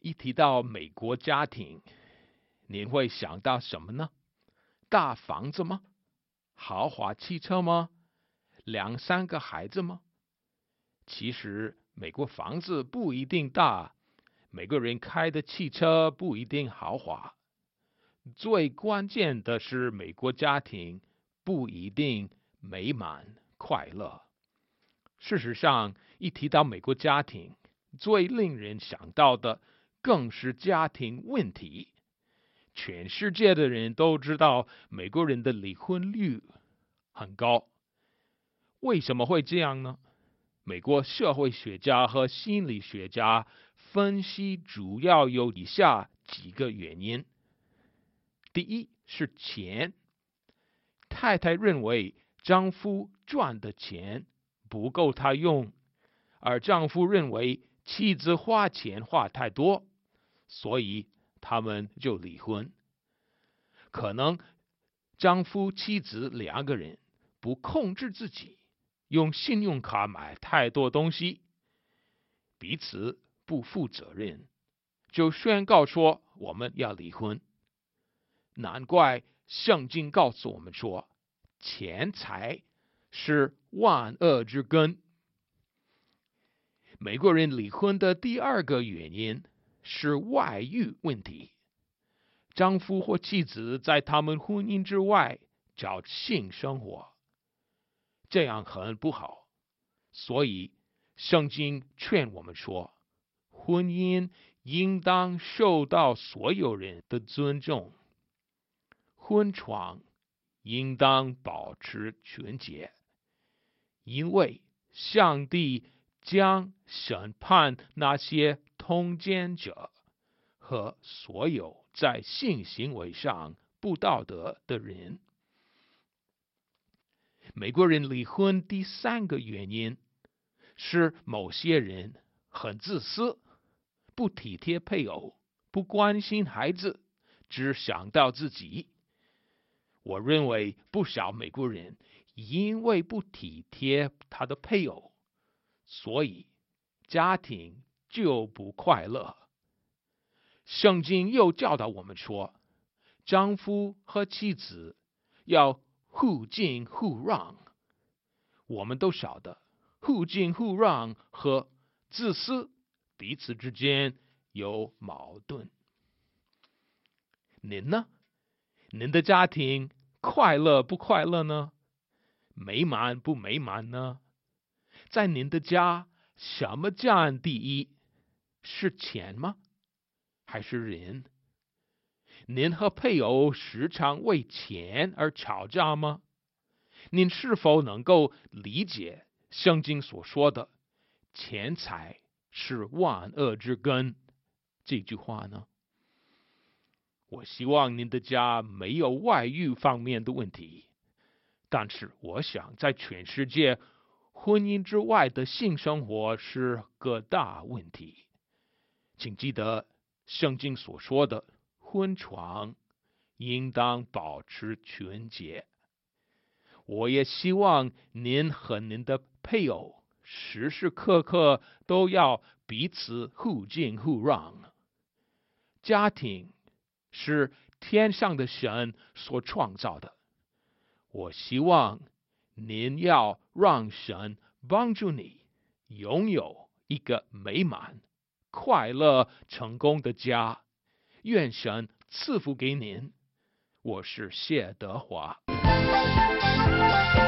一提到美国家庭，您会想到什么呢？大房子吗？豪华汽车吗？2、3个孩子吗？其实美国房子不一定大，每个人开的汽车不一定豪华。最关键的是，美国家庭不一定美满快乐。事实上，一提到美国家庭，最令人想到的更是家庭问题。全世界的人都知道，美国人的离婚率很高。为什么会这样呢？美国社会学家和心理学家分析，主要有以下几个原因。第一是钱，太太认为丈夫赚的钱不够她用，而丈夫认为妻子花钱花太多，所以他们就离婚。可能丈夫妻子2个人不控制自己，用信用卡买太多东西，彼此不负责任，就宣告说我们要离婚。难怪圣经告诉我们说，钱财是万恶之根。美国人离婚的第2个原因是外遇问题。丈夫或妻子在他们婚姻之外找性生活，这样很不好。所以圣经劝我们说，婚姻应当受到所有人的尊重，婚床应当保持纯洁，因为上帝将审判那些通奸者和所有在性行为上不道德的人。美国人离婚第3个原因是某些人很自私，不体贴配偶，不关心孩子，只想到自己。我认为不少美国人因为不体贴他的配偶，所以家庭就不快乐。圣经又教导我们说，丈夫和妻子要互敬互让。我们都晓得，互敬互让和自私彼此之间有矛盾。您呢？您的家庭快乐不快乐呢？美满不美满呢？在您的家，什么占第一？是钱吗？还是人？您和配偶时常为钱而吵架吗？您是否能够理解圣经所说的钱财是万恶之根这句话呢？我希望您的家没有外遇方面的问题，但是我想在全世界，婚姻之外的性生活是个大问题。请记得圣经所说的婚床应当保持纯洁。我也希望您和您的配偶时时刻刻都要彼此互敬互让。家庭是天上的神所创造的，我希望您要让神帮助你拥有一个美满、快乐、成功的家。愿神赐福给您。我是谢德华。